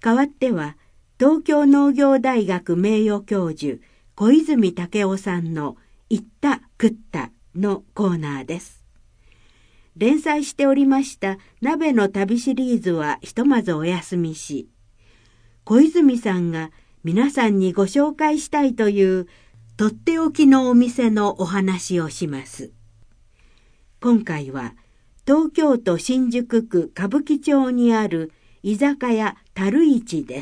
代わっては、東京農業大学名誉教授、小泉武夫さんの言った食ったのコーナーです。連載しておりました鍋の旅シリーズはひとまずお休みし、小泉さんが皆さんにご紹介したいというとっておきのお店のお話をします。今回は東京都新宿区歌舞伎町にある居酒屋樽一です。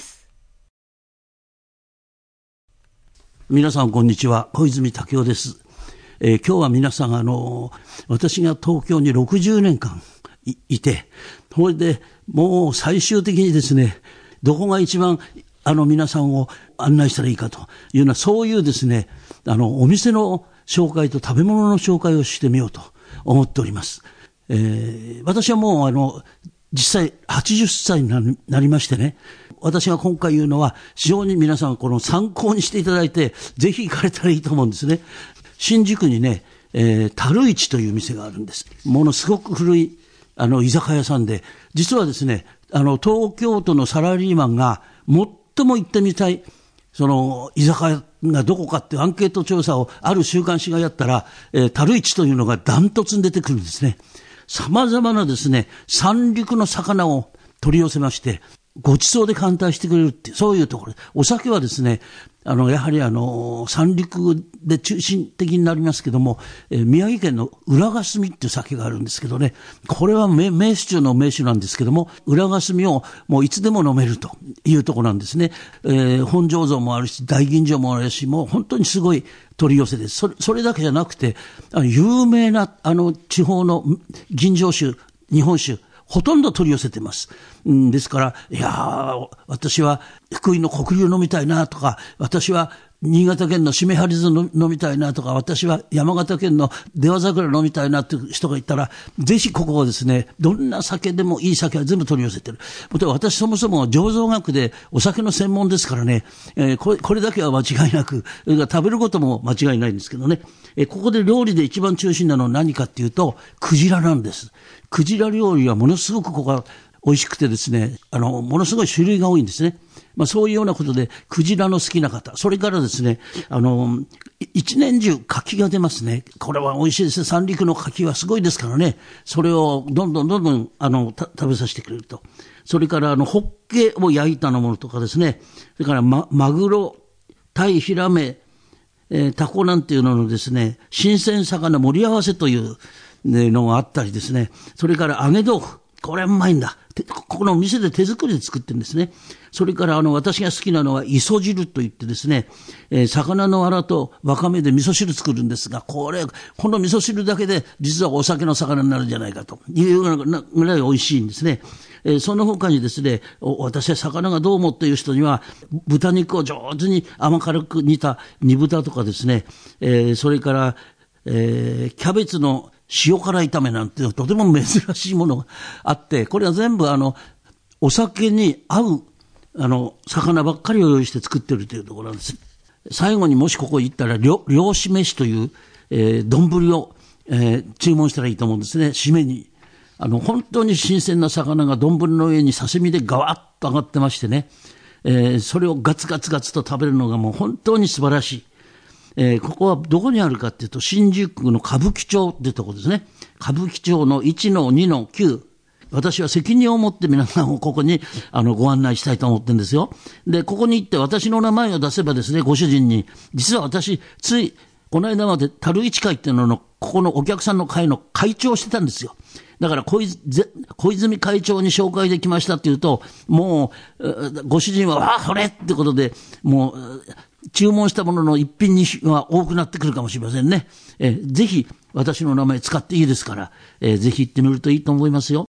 皆さんこんにちは、小泉武夫です。今日は皆さん私が東京に60年間 いて、それでもう最終的にですね、どこが一番皆さんを案内したらいいかというような、そういうですね、お店の紹介と食べ物の紹介をしてみようと思っております。私はもう実際80歳になりましてね、私が今回言うのは非常に皆さん参考にしていただいて、ぜひ行かれたらいいと思うんですね。新宿にね、樽一という店があるんです。ものすごく古い居酒屋さんで、実はですね、東京都のサラリーマンが最も行ってみたいその居酒屋がどこかっていうアンケート調査をある週刊誌がやったら、樽一というのがダントツに出てくるんですね。様々なですね、三陸の魚を取り寄せまして、ご馳走で歓待してくれるっていう、そういうところで、お酒はですね、やはり三陸で中心的になりますけども、宮城県の浦霞っていう酒があるんですけどね、これは名酒中の名酒なんですけども、浦霞をもういつでも飲めるというところなんですね。本醸造もあるし、大吟醸もあるし、もう本当にすごい取り寄せです。それだけじゃなくて、有名な地方の吟醸酒、日本酒、ほとんど取り寄せてます。ですから、いやー、私は福井の黒龍飲みたいなとか、私は新潟県のしめはり酢飲みたいなとか、私は山形県の出羽桜飲みたいなという人がいたら、ぜひここをですね、どんな酒でもいい酒は全部取り寄せてる。私そもそも醸造学でお酒の専門ですからね、これだけは間違いなく、食べることも間違いないんですけどね、ここで料理で一番中心なのは何かっていうと、クジラなんです。クジラ料理はものすごくここは美味しくてですね、ものすごい種類が多いんですね。そういうようなことで、クジラの好きな方、それからですね、一年中牡蠣が出ますね。これは美味しいですね。三陸の牡蠣はすごいですからね。それをどんどん食べさせてくれると。それからホッケを焼いたものとかですね。それからマグロ、タイ、ヒラメ、タコなんていうののですね、新鮮魚盛り合わせというのがあったりですね。それから揚げ豆腐。これはうまいんだ。ここの店で手作りで作ってるんですね。それから私が好きなのは磯汁といってですね、魚のアラとわかめで味噌汁作るんですが、この味噌汁だけで実はお酒の魚になるんじゃないかというぐらい美味しいんですね。その他にですね、私は魚がどうもっていう人には、豚肉を上手に甘辛く煮た煮豚とかですね、それから、キャベツの塩辛炒めなんてとても珍しいものがあって、これは全部お酒に合う魚ばっかりを用意して作ってるというところなんです。最後にもしここ行ったら漁師飯という丼を注文したらいいと思うんですね。締めに本当に新鮮な魚が丼の上に刺身でガワッと上がってましてね、それをガツガツガツと食べるのがもう本当に素晴らしい。ここはどこにあるかっていうと、新宿区の歌舞伎町っていうところですね。歌舞伎町の 1-2-9。私は責任を持って皆さんをここにご案内したいと思ってるんですよ。で、ここに行って私の名前を出せばですね、ご主人に、実は私、ついこの間まで樽一会っていうのの、ここのお客さんの会の会長をしてたんですよ。だから小泉会長に紹介できましたっていうと、もうご主人はそれってことで、もう注文したものの一品には多くなってくるかもしれませんね。ぜひ私の名前使っていいですから、ぜひ行ってみるといいと思いますよ。